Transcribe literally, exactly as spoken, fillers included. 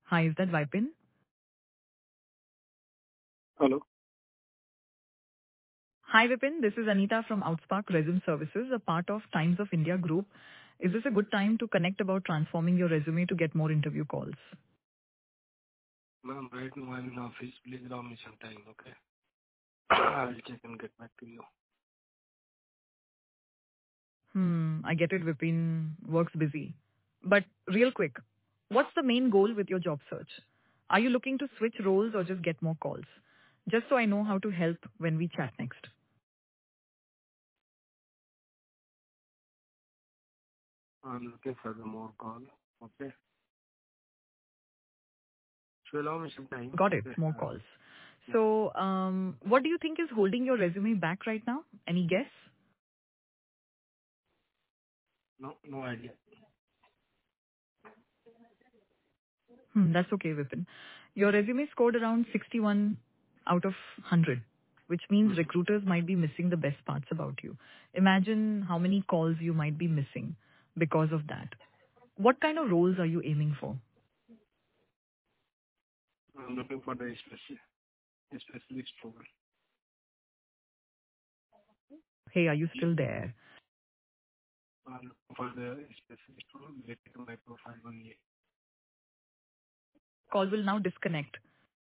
Hi, is that Vipin? Hello. Hi, Vipin. This is Anita from Outspark Resume Services, a part of Times of India Group. Is this a good time to connect about transforming your resume to get more interview calls? Ma'am, right now I'm in office. Please allow me some time, okay? I'll check and get back to you. Hmm, I get it, Vipin. Work's busy. But real quick, what's the main goal with your job search? Are you looking to switch roles or just get more calls? Just so I know how to help when we chat next. I'm looking for the more call, okay? So allow me some time, Got it, okay? more Uh, calls. yeah. So, um, what do you think is holding your resume back right now? Any guess? No, no idea. Hmm, that's okay, Vipin. Your resume scored around sixty-one out of one hundred, which means Mm-hmm. recruiters might be missing the best parts about you. Imagine how many calls you might be missing because of that. What kind of roles are you aiming for? I'm looking for the speci- specialist role. Hey, are you still there? I'm looking for the specialist role related to my profile only. Call will now disconnect.